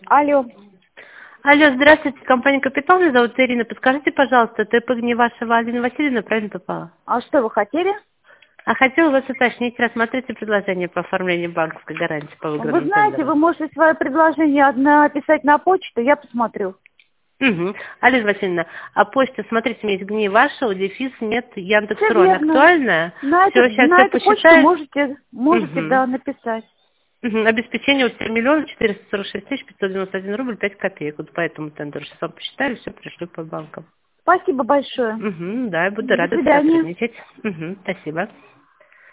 Алло. Алло, здравствуйте, компания «Капитал», меня зовут Ирина. Подскажите, пожалуйста, ТП Гневашева Алина Васильевна правильно попала? А что вы хотели? А хотела вас уточнить, рассмотрите предложение по оформлению банковской гарантии по Вы выигранным знаете, вы тендерам. можете свое предложение написать на почту, я посмотрю. Угу. Алина Васильевна, а почта, смотрите, у меня есть Гневашева, дефис, нет, Все Яндекс.Ру, она верно. актуальная? На Все, сейчас на я эту почту посчитаю. можете, Угу. да, написать. Угу. Обеспечение вот 3 миллиона 446 тысяч 591 рубль 5 копеек. Вот по этому тендеру. Сейчас вам посчитаю, все пришлю по банкам. Спасибо большое. Угу, да, я буду До рада свидания. сотрудничать. Угу, спасибо.